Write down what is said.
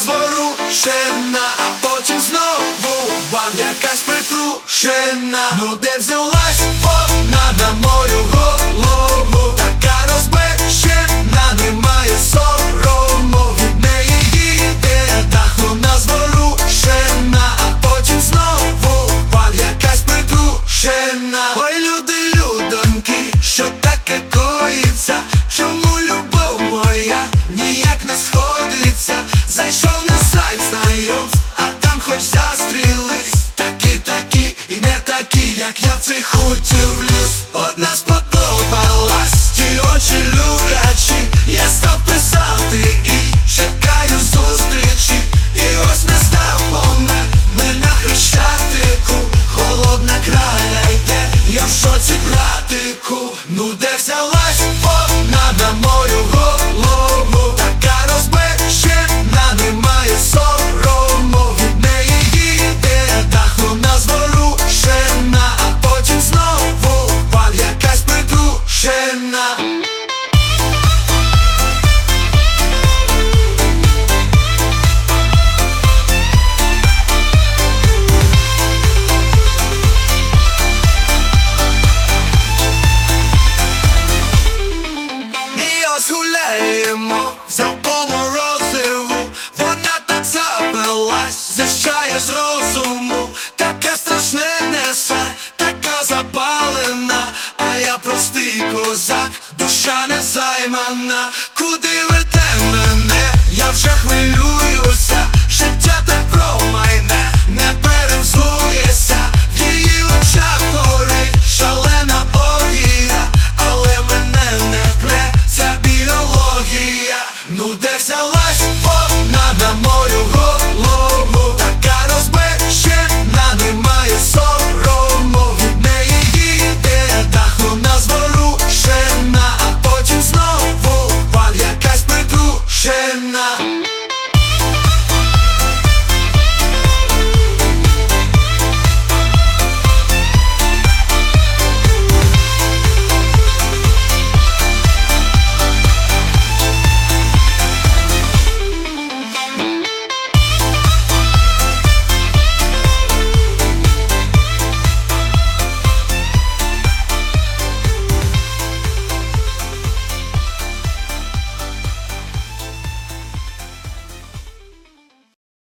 зворушена, а потім знову вам якась притрушена. Ну де взялась вона на мою голову, така розбещена, немає сорому. Від неї їде дах, вона зворушена, а потім знову вам якась притрушена. Ой, люди, людоньки, що таке коїться? Чому любов моя ніяк не сходиться? Зайшов на сайт знайомств, а там хоч застрілись. Такі і не такі, як я в цих хотів люсь. Одна спокійна